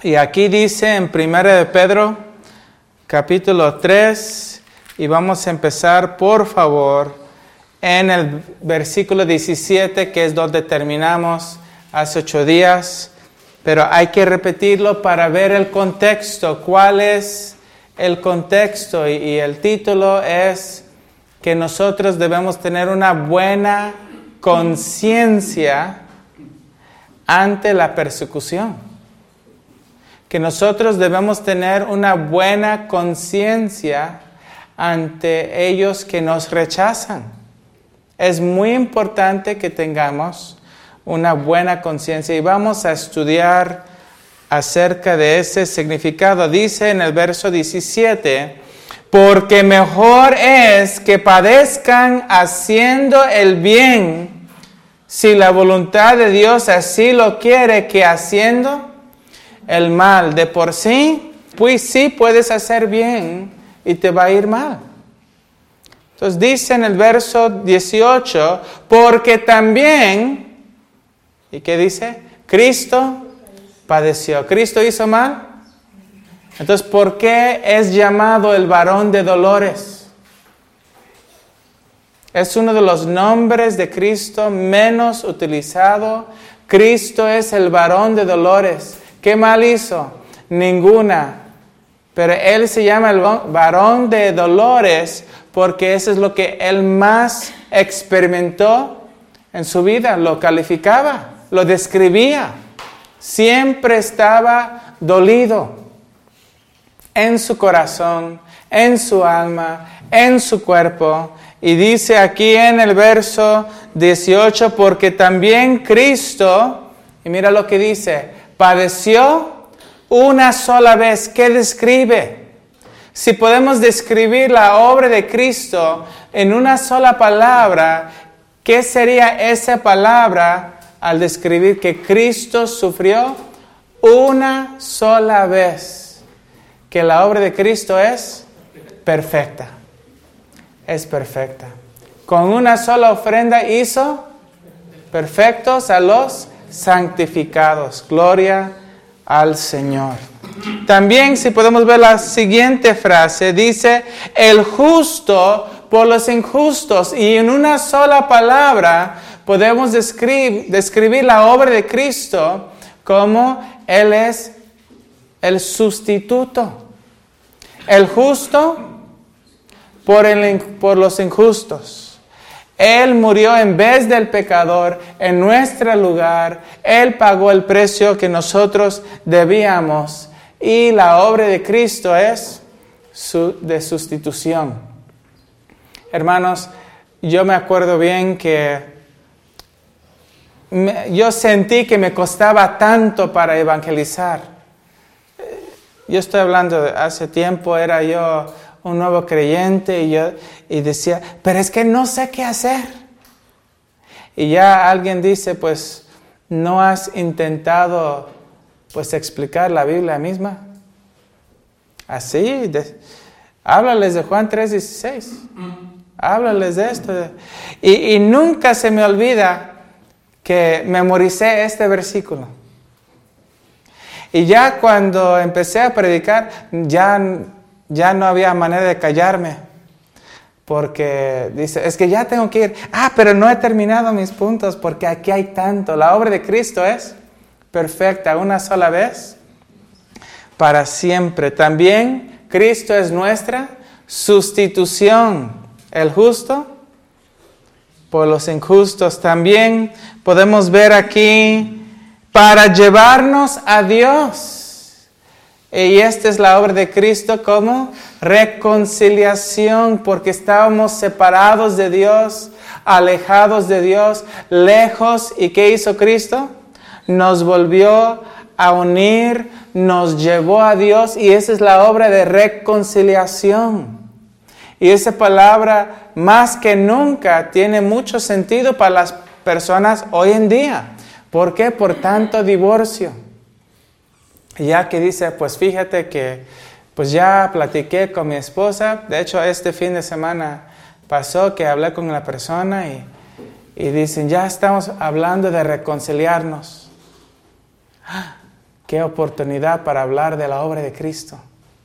Y aquí dice en 1 de Pedro, capítulo 3, y vamos a empezar, por favor, en el versículo 17, que es donde terminamos hace 8 días. Pero hay que repetirlo para ver el contexto. ¿Cuál es el contexto? Y el título es que nosotros debemos tener una buena conciencia ante la persecución. Que nosotros debemos tener una buena conciencia ante ellos que nos rechazan. Es muy importante que tengamos una buena conciencia y vamos a estudiar acerca de ese significado. Dice en el verso 17, porque mejor es que padezcan haciendo el bien, si la voluntad de Dios así lo quiere, que haciendo el mal. De por sí, pues sí puedes hacer bien y te va a ir mal. Entonces dice en el verso 18, porque también, ¿y qué dice? Cristo padeció. ¿Cristo hizo mal? Entonces, ¿por qué es llamado el varón de dolores? Es uno de los nombres de Cristo menos utilizado. Cristo es el varón de dolores. ¿Qué mal hizo? Ninguna. Pero Él se llama el varón de dolores porque eso es lo que Él más experimentó en su vida. Lo calificaba, lo describía. Siempre estaba dolido en su corazón, en su alma, en su cuerpo. Y dice aquí en el verso 18, porque también Cristo, y mira lo que dice, padeció una sola vez. ¿Qué describe? Si podemos describir la obra de Cristo en una sola palabra, ¿qué sería esa palabra al describir que Cristo sufrió una sola vez? Que la obra de Cristo es perfecta. Es perfecta. Con una sola ofrenda hizo perfectos a los santificados. Gloria al Señor. También, si podemos ver la siguiente frase, dice, el justo por los injustos. Y en una sola palabra podemos describir la obra de Cristo como Él es el sustituto. El justo por los injustos. Él murió en vez del pecador, en nuestro lugar. Él pagó el precio que nosotros debíamos. Y la obra de Cristo es de sustitución. Hermanos, yo me acuerdo bien que yo sentí que me costaba tanto para evangelizar. Yo estoy hablando de hace tiempo, era yo un nuevo creyente y decía, pero es que no sé qué hacer. Y ya alguien dice, pues, ¿no has intentado, pues, explicar la Biblia misma? Así, háblales de Juan 3:16. Háblales de esto. Y nunca se me olvida que memoricé este versículo. Y ya cuando empecé a predicar, ya no había manera de callarme. Porque dice, es que ya tengo que ir. Pero no he terminado mis puntos porque aquí hay tanto. La obra de Cristo es perfecta, una sola vez, para siempre. También Cristo es nuestra sustitución. El justo por los injustos. También podemos ver aquí para llevarnos a Dios. Y esta es la obra de Cristo como reconciliación, porque estábamos separados de Dios, alejados de Dios, lejos. ¿Y qué hizo Cristo? Nos volvió a unir, nos llevó a Dios, y esa es la obra de reconciliación. Y esa palabra más que nunca tiene mucho sentido para las personas hoy en día. ¿Por qué? Por tanto divorcio. Ya que dice, pues fíjate que pues ya platiqué con mi esposa. De hecho, este fin de semana pasó que hablé con la persona y dicen, ya estamos hablando de reconciliarnos. qué oportunidad para hablar de la obra de Cristo.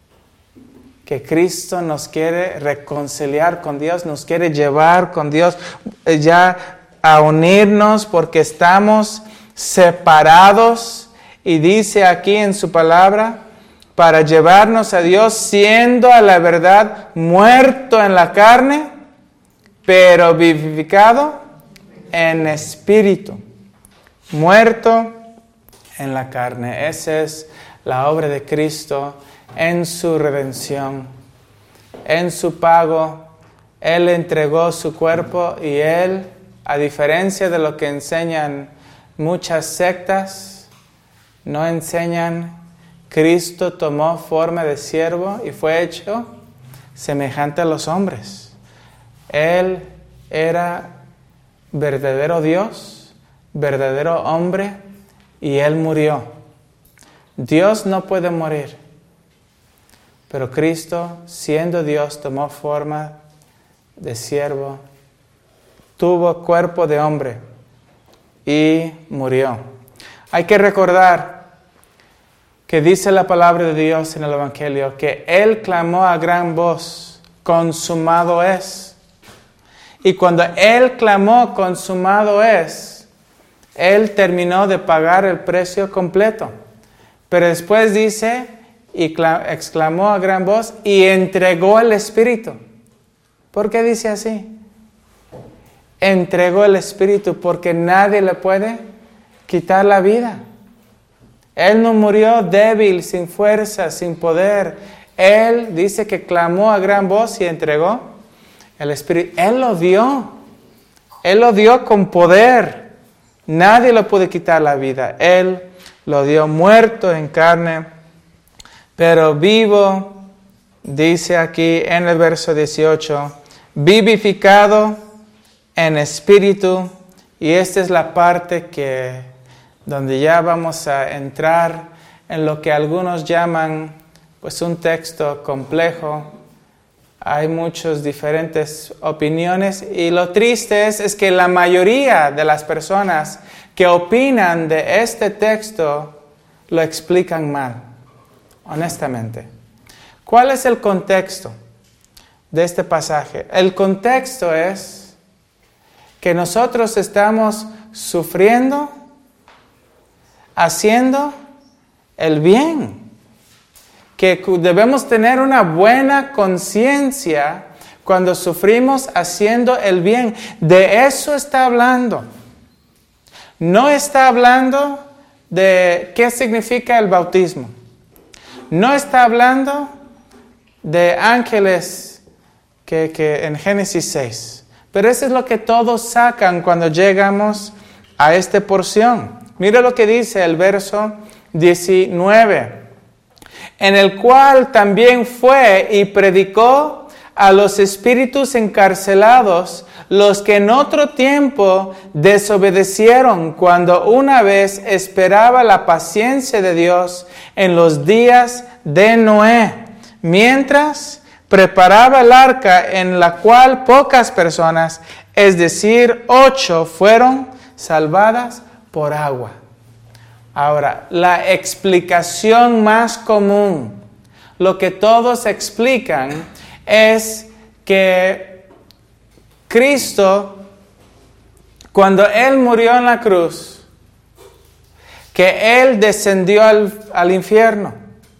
Que Cristo nos quiere reconciliar con Dios, nos quiere llevar con Dios ya a unirnos porque estamos separados. Y dice aquí en su palabra, para llevarnos a Dios, siendo a la verdad muerto en la carne, pero vivificado en espíritu. Muerto en la carne. Esa es la obra de Cristo en su redención, en su pago. Él entregó su cuerpo y Él, a diferencia de lo que enseñan muchas sectas, no enseñan. Cristo tomó forma de siervo y fue hecho semejante a los hombres. Él era verdadero Dios, verdadero hombre, y Él murió. Dios no puede morir, pero Cristo, siendo Dios, tomó forma de siervo, tuvo cuerpo de hombre y murió. Hay que recordar que dice la palabra de Dios en el Evangelio que Él clamó a gran voz, consumado es. Y cuando Él clamó, consumado es, Él terminó de pagar el precio completo. Pero después dice, y exclamó a gran voz, y entregó el Espíritu. ¿Por qué dice así? Entregó el Espíritu porque nadie le puede quitar la vida. Él no murió débil, sin fuerza, sin poder. Él dice que clamó a gran voz y entregó el Espíritu. Él lo dio. Él lo dio con poder. Nadie le puede quitar la vida. Él lo dio muerto en carne, pero vivo, dice aquí en el verso 18, vivificado en espíritu. Y esta es la parte donde ya vamos a entrar en lo que algunos llaman pues un texto complejo. Hay muchas diferentes opiniones y lo triste es que la mayoría de las personas que opinan de este texto lo explican mal, honestamente. ¿Cuál es el contexto de este pasaje? El contexto es que nosotros estamos sufriendo, haciendo el bien, que debemos tener una buena conciencia cuando sufrimos haciendo el bien. De eso está hablando. No está hablando de qué significa el bautismo. No está hablando de ángeles que en Génesis 6. Pero eso es lo que todos sacan cuando llegamos a esta porción. Mira lo que dice el verso 19. En el cual también fue y predicó a los espíritus encarcelados, los que en otro tiempo desobedecieron, cuando una vez esperaba la paciencia de Dios en los días de Noé, mientras preparaba el arca en la cual pocas personas, es decir, 8, fueron salvadas por agua. Ahora, la explicación más común, lo que todos explican, es que Cristo, cuando Él murió en la cruz, que Él descendió al infierno.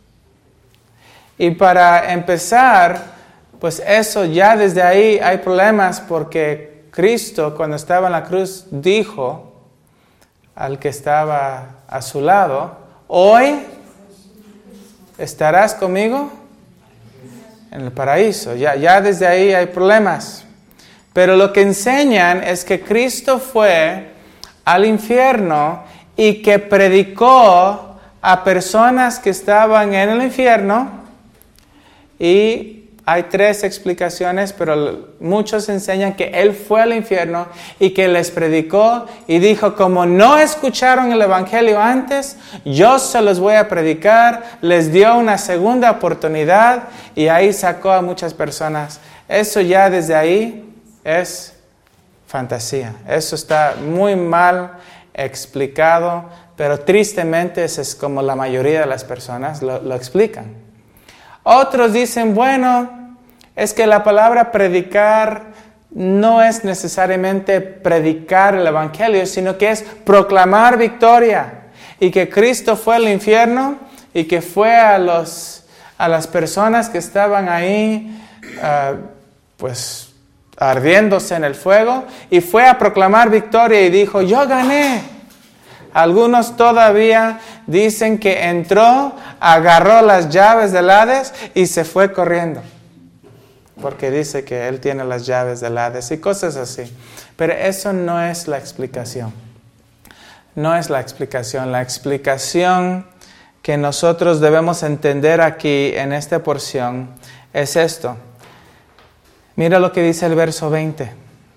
Y para empezar, pues eso ya desde ahí hay problemas, porque Cristo, cuando estaba en la cruz, dijo al que estaba a su lado, hoy estarás conmigo en el paraíso. Ya desde ahí hay problemas. Pero lo que enseñan es que Cristo fue al infierno y que predicó a personas que estaban en el infierno. Y hay 3 explicaciones, pero muchos enseñan que Él fue al infierno y que les predicó y dijo, como no escucharon el Evangelio antes, yo se los voy a predicar. Les dio una segunda oportunidad y ahí sacó a muchas personas. Eso ya desde ahí es fantasía. Eso está muy mal explicado. pero tristemente ese es como la mayoría de las personas lo explican. Otros dicen, bueno, es que la palabra predicar no es necesariamente predicar el evangelio, sino que es proclamar victoria, y que Cristo fue al infierno y que fue a las personas que estaban ahí, pues ardiéndose en el fuego, y fue a proclamar victoria y dijo, yo gané. Algunos todavía dicen que entró, agarró las llaves del Hades y se fue corriendo, porque dice que Él tiene las llaves del Hades y cosas así. Pero eso no es la explicación. No es la explicación. La explicación que nosotros debemos entender aquí en esta porción es esto. Mira lo que dice el verso 20.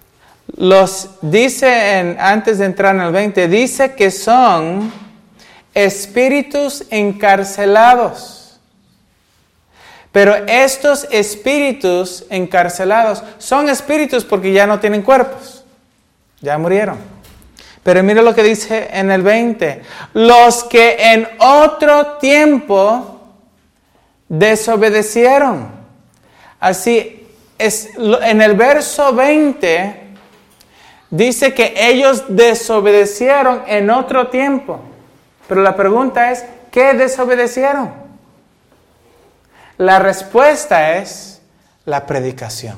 Antes de entrar en el 20, dice que son espíritus encarcelados. Pero estos espíritus encarcelados son espíritus porque ya no tienen cuerpos. Ya murieron. Pero mira lo que dice en el 20. Los que en otro tiempo desobedecieron. Así, en el verso 20 dice que ellos desobedecieron en otro tiempo. Pero la pregunta es, ¿qué desobedecieron? La respuesta es la predicación.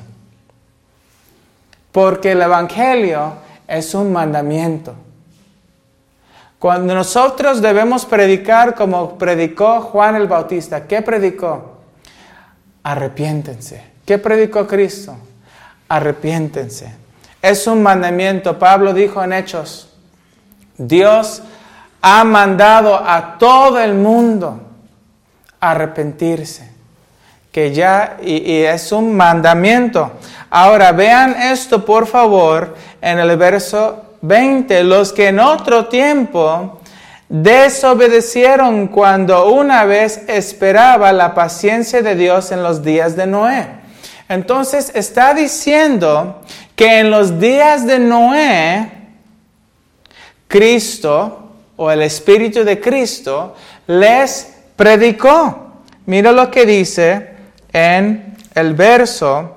Porque el evangelio es un mandamiento. Cuando nosotros debemos predicar como predicó Juan el Bautista, ¿qué predicó? Arrepiéntense. ¿Qué predicó Cristo? Arrepiéntense. Es un mandamiento. Pablo dijo en Hechos, Dios ha mandado a todo el mundo a arrepentirse. Y es un mandamiento. Ahora vean esto por favor en el verso 20. Los que en otro tiempo desobedecieron cuando una vez esperaba la paciencia de Dios en los días de Noé. Entonces está diciendo que en los días de Noé, Cristo o el Espíritu de Cristo les predicó. Mira lo que dice en el verso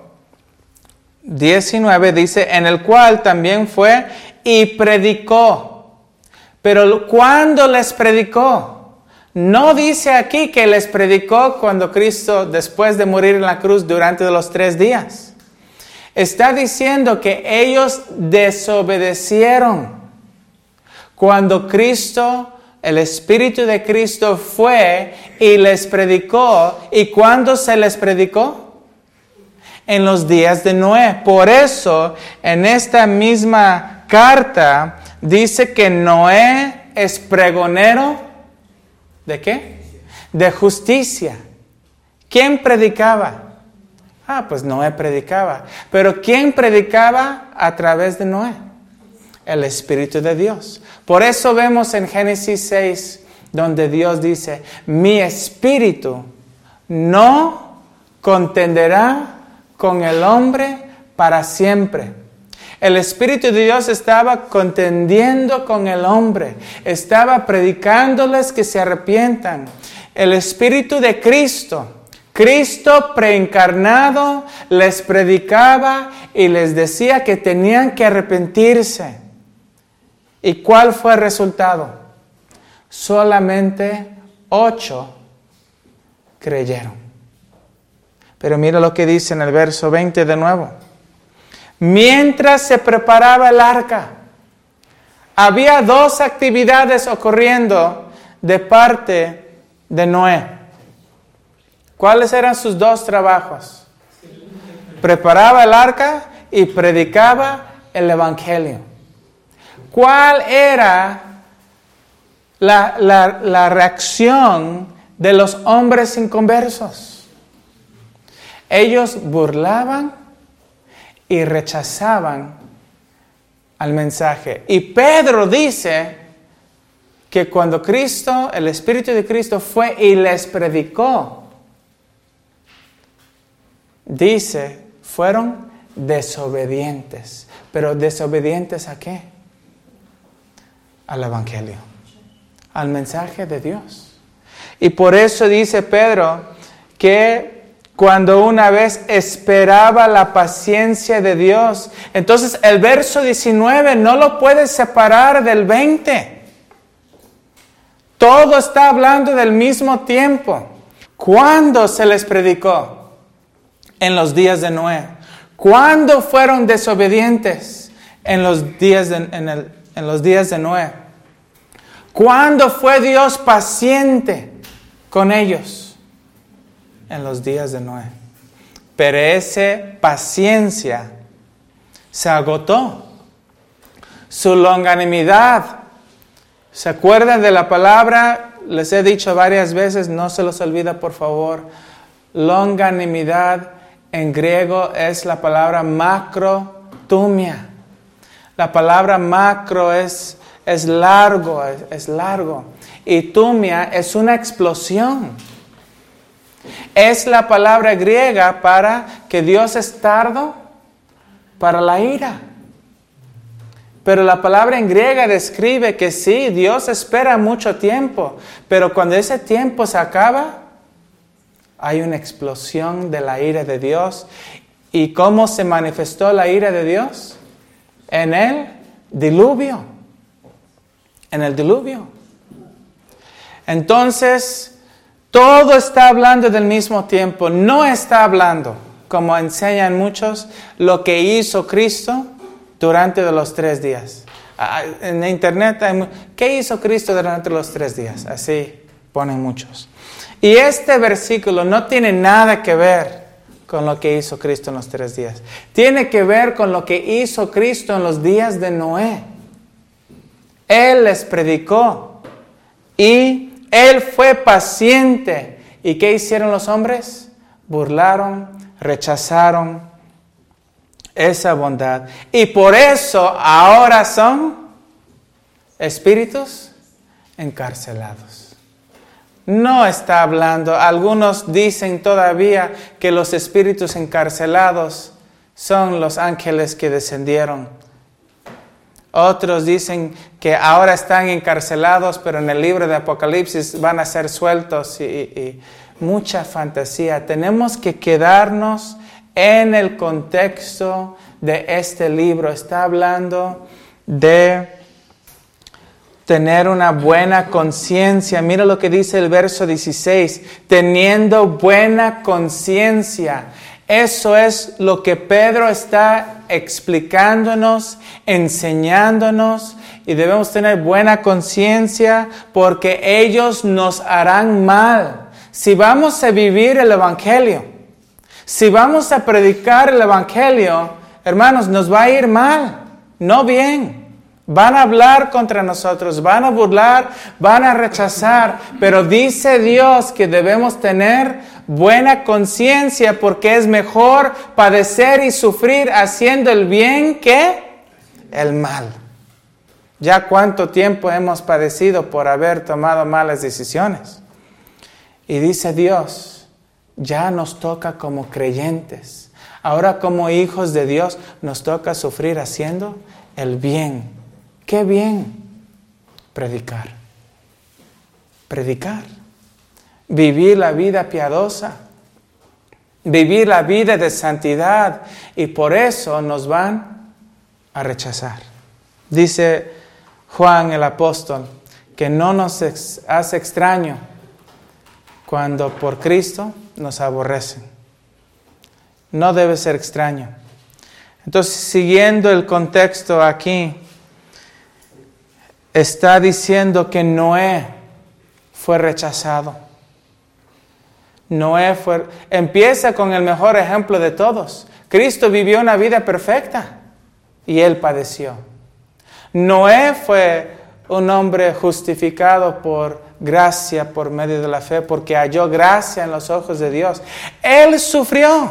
19, dice, en el cual también fue y predicó. Pero ¿cuándo les predicó? No dice aquí que les predicó cuando Cristo, después de morir en la cruz durante los 3 días. Está diciendo que ellos desobedecieron cuando Cristo, el Espíritu de Cristo fue y les predicó. ¿Y cuándo se les predicó? En los días de Noé. Por eso, en esta misma carta, dice que Noé es pregonero, ¿de qué? De justicia. ¿Quién predicaba? Pues Noé predicaba. Pero ¿quién predicaba a través de Noé? El Espíritu de Dios. Por eso vemos en Génesis 6, donde Dios dice, mi espíritu no contenderá con el hombre para siempre. El Espíritu de Dios estaba contendiendo con el hombre. Estaba predicándoles que se arrepientan. El Espíritu de Cristo, Cristo preencarnado, les predicaba y les decía que tenían que arrepentirse. ¿Y cuál fue el resultado? Solamente 8 creyeron. Pero mira lo que dice en el verso 20 de nuevo. Mientras se preparaba el arca, había 2 actividades ocurriendo de parte de Noé. ¿Cuáles eran sus 2 trabajos? Preparaba el arca y predicaba el evangelio. ¿Cuál era la reacción de los hombres inconversos? Ellos burlaban y rechazaban al mensaje. Y Pedro dice que cuando Cristo, el Espíritu de Cristo fue y les predicó, dice, fueron desobedientes. ¿Pero desobedientes a qué? Al Evangelio. al mensaje de Dios. Y por eso dice Pedro que cuando una vez esperaba la paciencia de Dios, entonces el verso 19 no lo puedes separar del 20. Todo está hablando del mismo tiempo. ¿Cuándo se les predicó? En los días de Noé. ¿Cuándo fueron desobedientes? En los días de Noé. ¿Cuándo fue Dios paciente con ellos? En los días de Noé. Pero esa paciencia se agotó. Su longanimidad. ¿Se acuerdan de la palabra? Les he dicho varias veces, no se los olvida por favor. Longanimidad en griego es la palabra macrotumia. La palabra macro es largo, es largo. Y tumia es una explosión. Es la palabra griega para que Dios es tardo para la ira. Pero la palabra en griega describe que sí, Dios espera mucho tiempo, pero cuando ese tiempo se acaba, hay una explosión de la ira de Dios. ¿Y cómo se manifestó la ira de Dios? En el diluvio. En el diluvio. Entonces, todo está hablando del mismo tiempo. No está hablando, como enseñan muchos, lo que hizo Cristo durante los 3 días. En internet ¿qué hizo Cristo durante los 3 días? Así ponen muchos. Y este versículo no tiene nada que ver con lo que hizo Cristo en los 3 días. Tiene que ver con lo que hizo Cristo en los días de Noé. Él les predicó y Él fue paciente. ¿Y qué hicieron los hombres? Burlaron, rechazaron esa bondad. Y por eso ahora son espíritus encarcelados. No está hablando, algunos dicen todavía que los espíritus encarcelados son los ángeles que descendieron. Otros dicen que ahora están encarcelados, pero en el libro de Apocalipsis van a ser sueltos y mucha fantasía. Tenemos que quedarnos en el contexto de este libro. Está hablando de tener una buena conciencia. Mira lo que dice el verso 16. Teniendo buena conciencia. Eso es lo que Pedro está explicándonos, enseñándonos. Y debemos tener buena conciencia porque ellos nos harán mal. Si vamos a vivir el Evangelio, si vamos a predicar el Evangelio, hermanos, nos va a ir mal, no bien. Van a hablar contra nosotros, van a burlar, van a rechazar. Pero dice Dios que debemos tener buena conciencia porque es mejor padecer y sufrir haciendo el bien que el mal. Ya cuánto tiempo hemos padecido por haber tomado malas decisiones. Y dice Dios, ya nos toca como creyentes. Ahora como hijos de Dios nos toca sufrir haciendo el bien. ¿Qué bien? Predicar. Predicar. Vivir la vida piadosa. Vivir la vida de santidad. Y por eso nos van a rechazar. Dice Juan el apóstol que no nos hace extraño cuando por Cristo nos aborrecen. No debe ser extraño. Entonces, siguiendo el contexto aquí, está diciendo que Noé fue rechazado. Empieza con el mejor ejemplo de todos. Cristo vivió una vida perfecta y Él padeció. Noé fue un hombre justificado por gracia por medio de la fe, porque halló gracia en los ojos de Dios. Él sufrió.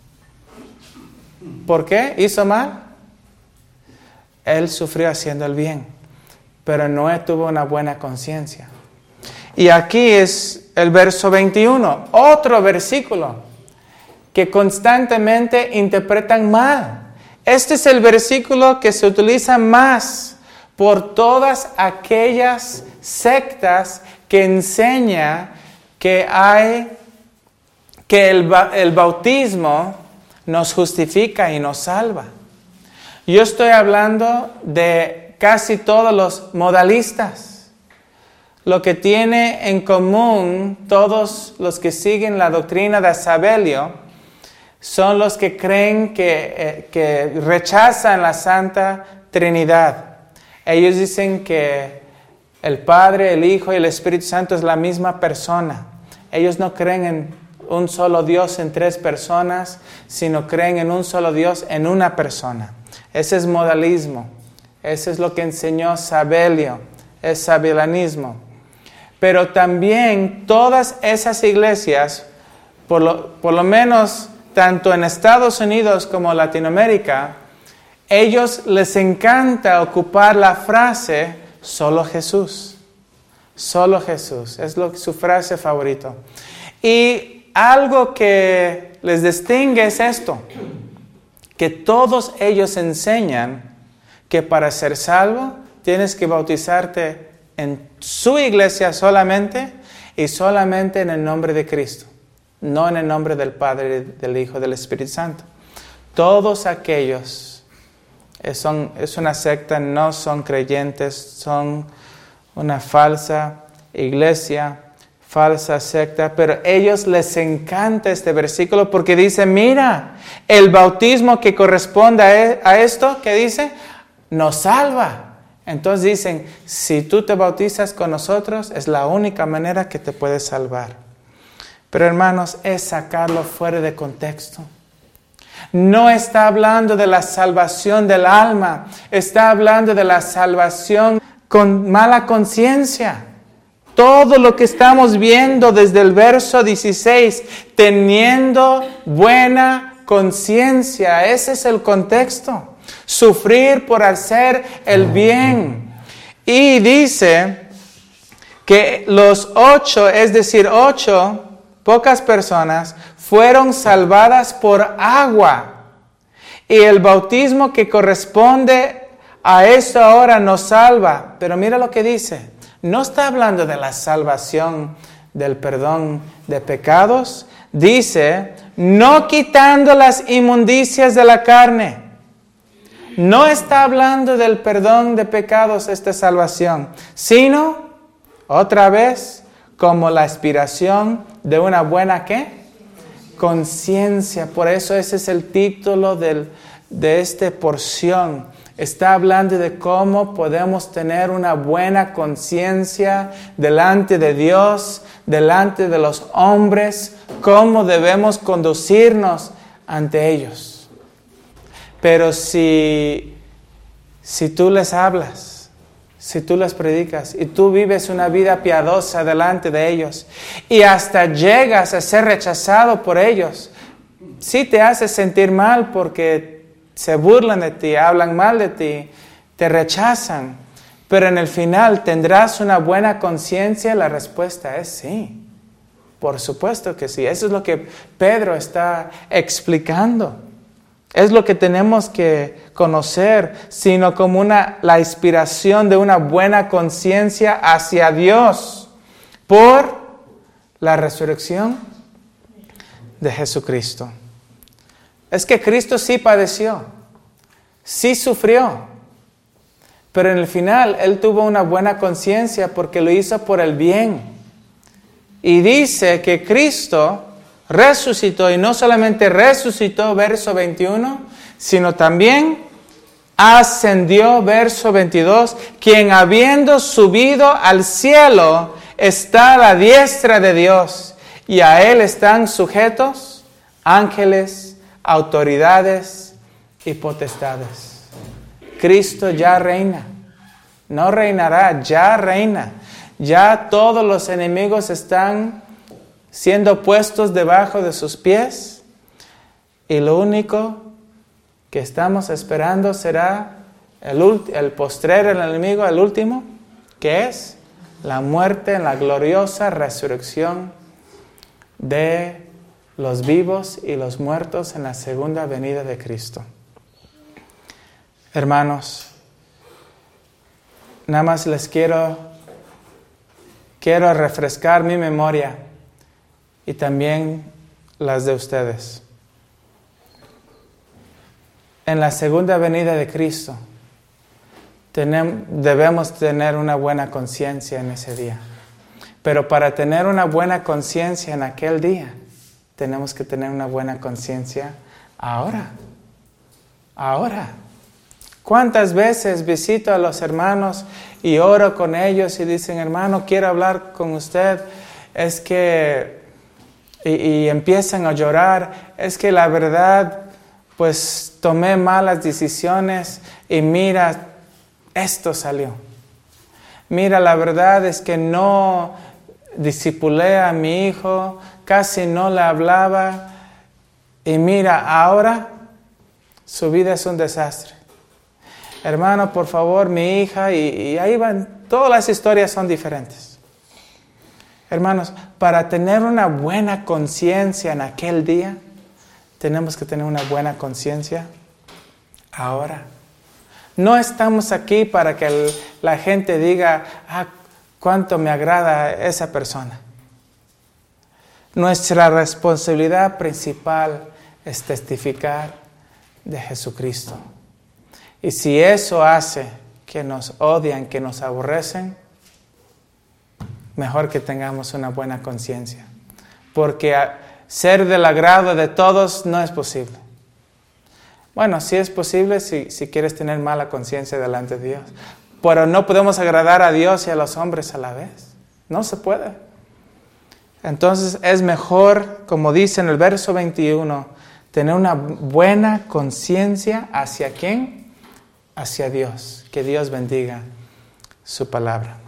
¿Por qué? ¿Hizo mal? Él sufrió haciendo el bien, pero Noé tuvo una buena conciencia. Y aquí es el verso 21, otro versículo que constantemente interpretan mal. Este es el versículo que se utiliza más por todas aquellas sectas que enseñan que el bautismo nos justifica y nos salva. Yo estoy hablando de casi todos los modalistas. Lo que tiene en común todos los que siguen la doctrina de Sabelio son los que creen que rechazan la Santa Trinidad. Ellos dicen que el Padre, el Hijo y el Espíritu Santo es la misma persona. Ellos no creen en un solo Dios en tres personas, sino creen en un solo Dios en una persona. Ese es modalismo. Ese es lo que enseñó Sabelio. Es sabelianismo. Pero también todas esas iglesias, por lo menos tanto en Estados Unidos como en Latinoamérica, ellos les encanta ocupar la frase solo Jesús. Solo Jesús. Es su frase favorita. Y algo que les distingue es esto, que todos ellos enseñan que para ser salvo tienes que bautizarte en su iglesia solamente y solamente en el nombre de Cristo, no en el nombre del Padre, del Hijo y del Espíritu Santo. Todos aquellos es una secta, no son creyentes, son una falsa iglesia, falsa secta, pero a ellos les encanta este versículo porque dice, mira, el bautismo que corresponde a esto, ¿qué dice? Nos salva. Entonces dicen, si tú te bautizas con nosotros, es la única manera que te puedes salvar. Pero hermanos, es sacarlo fuera de contexto. No está hablando de la salvación del alma, está hablando de la salvación con mala conciencia. Todo lo que estamos viendo desde el verso 16, teniendo buena conciencia, ese es el contexto. Sufrir por hacer el bien. Y dice que los 8, es decir, 8, pocas personas, fueron salvadas por agua. Y el bautismo que corresponde a eso ahora nos salva. Pero mira lo que dice. No está hablando de la salvación del perdón de pecados. Dice, no quitando las inmundicias de la carne. No está hablando del perdón de pecados esta salvación, sino, otra vez, como la aspiración de una buena, ¿qué? Conciencia. Por eso ese es el título de esta porción. Está hablando de cómo podemos tener una buena conciencia delante de Dios, delante de los hombres, cómo debemos conducirnos ante ellos. Pero si tú les hablas, si tú les predicas y tú vives una vida piadosa delante de ellos y hasta llegas a ser rechazado por ellos, sí te hace sentir mal porque se burlan de ti, hablan mal de ti, te rechazan, pero en el final tendrás una buena conciencia. La respuesta es sí, por supuesto que sí. Eso es lo que Pedro está explicando. Es lo que tenemos que conocer, sino como la inspiración de una buena conciencia hacia Dios por la resurrección de Jesucristo. Es que Cristo sí padeció, sí sufrió, pero en el final Él tuvo una buena conciencia porque lo hizo por el bien. Y dice que Cristo resucitó, y no solamente resucitó, verso 21, sino también ascendió, verso 22, quien habiendo subido al cielo está a la diestra de Dios, y a Él están sujetos ángeles, autoridades y potestades. Cristo ya reina, no reinará, ya reina. Ya todos los enemigos están siendo puestos debajo de sus pies, y lo único que estamos esperando será el postrero, el enemigo, el último, que es la muerte en la gloriosa resurrección de los vivos y los muertos en la segunda venida de Cristo. Hermanos, nada más les quiero quiero refrescar mi memoria y también las de ustedes. En la segunda venida de Cristo, debemos tener una buena conciencia en ese día. Pero para tener una buena conciencia en aquel día, tenemos que tener una buena conciencia ahora. Ahora. ¿Cuántas veces visito a los hermanos y oro con ellos y dicen, hermano, quiero hablar con usted? Es que, y empiezan a llorar, es que la verdad, pues tomé malas decisiones y mira, esto salió. Mira, la verdad es que no discipulé a mi hijo, casi no le hablaba y mira, ahora su vida es un desastre. Hermano, por favor, mi hija, y ahí van, todas las historias son diferentes. Hermanos, para tener una buena conciencia en aquel día, tenemos que tener una buena conciencia ahora. No estamos aquí para que la gente diga, cuánto me agrada esa persona. Nuestra responsabilidad principal es testificar de Jesucristo. Y si eso hace que nos odian, que nos aborrecen, mejor que tengamos una buena conciencia. Porque ser del agrado de todos no es posible. Bueno, sí es posible si quieres tener mala conciencia delante de Dios. Pero no podemos agradar a Dios y a los hombres a la vez. No se puede. Entonces es mejor, como dice en el verso 21, tener una buena conciencia ¿hacia quién? Hacia Dios. Que Dios bendiga su palabra.